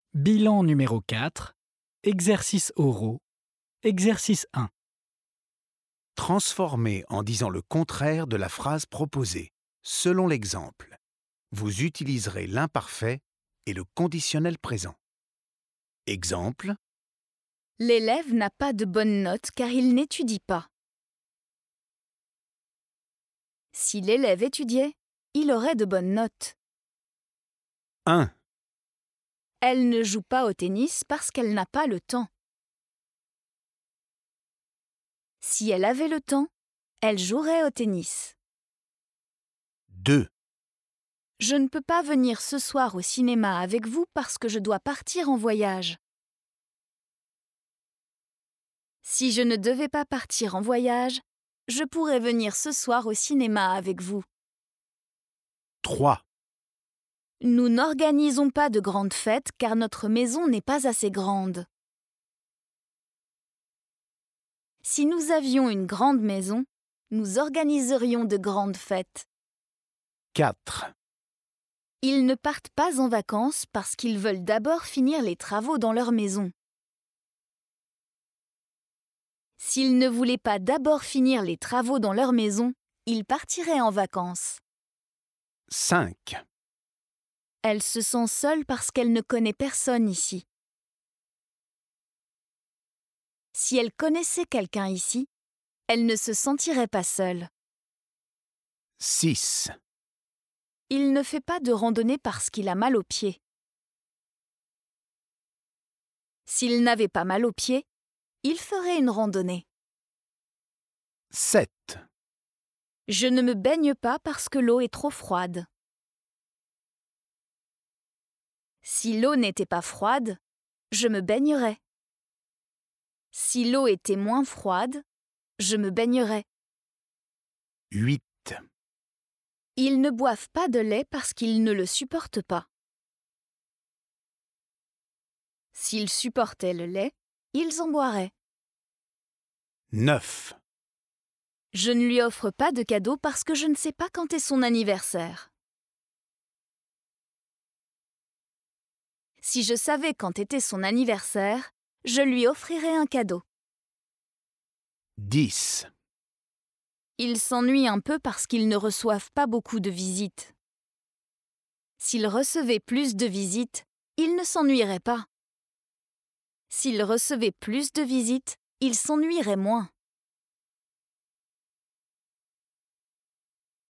Bilan numéro 4, exercices oraux, exercice 1. Transformez en disant le contraire de la phrase proposée, selon l'exemple. Vous utiliserez l'imparfait et le conditionnel présent. Exemple, L'élève n'a pas de bonnes notes car il n'étudie pas. Si l'élève étudiait, il aurait de bonnes notes. 1, Elle ne joue pas au tennis parce qu'elle n'a pas le temps. Si elle avait le temps, elle jouerait au tennis. 2, Je ne peux pas venir ce soir au cinéma avec vous parce que je dois partir en voyage. Si je ne devais pas partir en voyage, je pourrais venir ce soir au cinéma avec vous. 3, Nous n'organisons pas de grandes fêtes car notre maison n'est pas assez grande. Si nous avions une grande maison, nous organiserions de grandes fêtes. 4, Ils ne partent pas en vacances parce qu'ils veulent d'abord finir les travaux dans leur maison. S'ils ne voulaient pas d'abord finir les travaux dans leur maison, ils partiraient en vacances. 5, Elle se sent seule parce qu'elle ne connaît personne ici. Si elle connaissait quelqu'un ici, elle ne se sentirait pas seule. 6, Il ne fait pas de randonnée parce qu'il a mal aux pieds. S'il n'avait pas mal aux pieds, il ferait une randonnée. 7, Je ne me baigne pas parce que l'eau est trop froide. Si l'eau n'était pas froide, je me baignerais. Si l'eau était moins froide, je me baignerais. 8, Ils ne boivent pas de lait parce qu'ils ne le supportent pas. S'ils supportaient le lait, ils en boiraient. 9, Je ne lui offre pas de cadeau parce que je ne sais pas quand est son anniversaire. Si je savais quand était son anniversaire, je lui offrirais un cadeau. 10, Ils s'ennuient un peu parce qu'ils ne reçoivent pas beaucoup de visites. S'ils recevaient plus de visites, ils ne s'ennuieraient pas. S'ils recevaient plus de visites, ils s'ennuieraient moins.